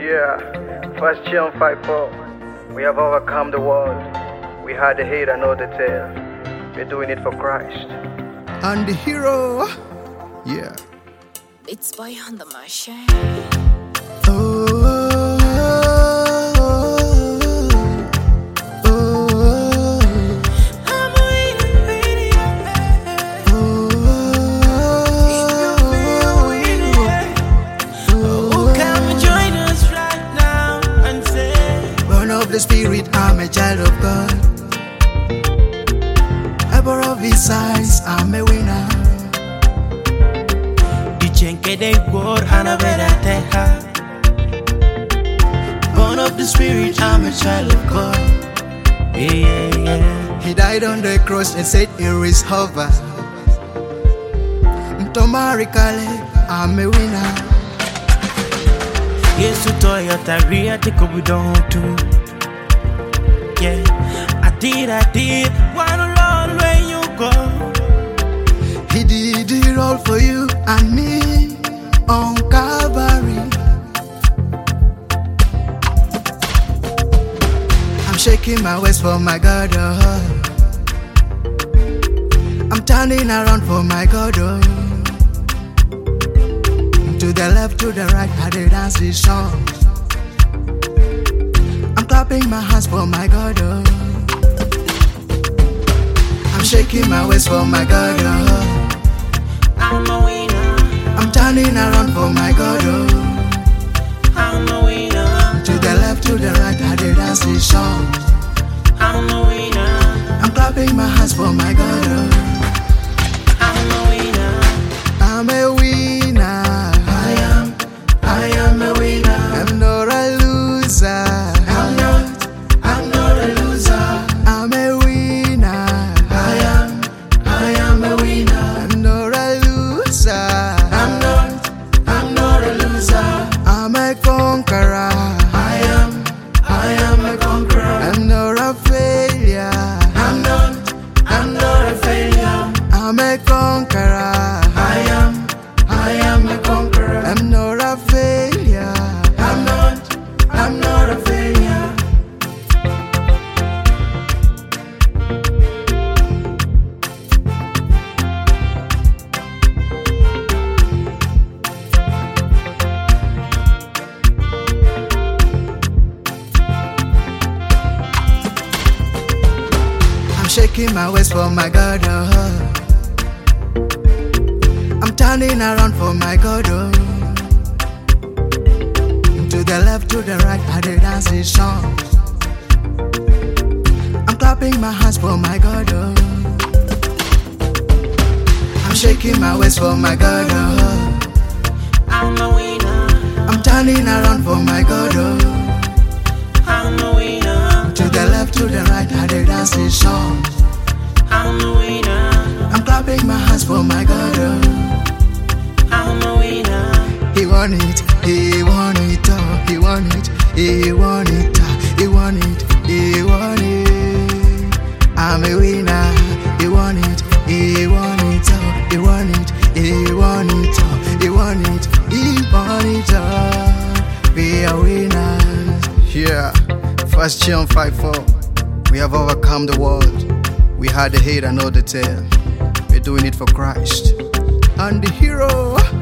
Yeah, First John 5:4. We have overcome the world. We had the hate and all the tail. We're doing it for Christ. And the hero, yeah. It's boy on the machine. The Spirit, I'm a child of God. Ever of His size, I'm a winner. Born of the Spirit, I'm a child of God. He died on the cross and said it is over. Tomarikale, I'm a winner. Yes, to Toyota, Ria, take up with too. Yeah, I did, one alone where you go. He did it all for you and me on Calvary. I'm shaking my waist for my God, oh. I'm turning around for my God, oh. To the left, to the right, I did dance this song. I'm clapping my hands for my God, oh. I'm shaking my waist for my God, oh. I'm a winner. I'm turning around for my God, oh. I'm a winner. To the left, to the right, I did dance this song. I'm a winner. I'm clapping my hands for my God, oh. I'm a winner. I'm a winner. I am a winner. I'm not a loser. I'm not a loser. I'm a winner. I am a winner. I'm not a loser. I'm not a loser. I'm a conqueror. I am a conqueror. I'm not a failure. I'm not a failure. I'm a conqueror. I am a conqueror. I'm not a failure. I'm not a failure. I'm shaking my waist for my God, oh. I'm turning around for my God, oh. To the left, to the right, I did dance this song. I'm clapping my hands for my God, oh. I'm shaking my waist for my God, oh. I'm a winner. I'm turning around for my God, oh. I'm a winner. To the left, to the right, I did dance this song. I'm a winner. I'm clapping my hands for my God, oh. I'm a winner. He won it, he won it all. He won it, he won it all. He won it, he won it. I'm a winner. He won it, he won it all. He won it, he won it all. He won it, he won it all. We are winners. Yeah, First John 5:4. We have overcome the world. We had the hate and all the tail. We're doing it for Christ. And the hero.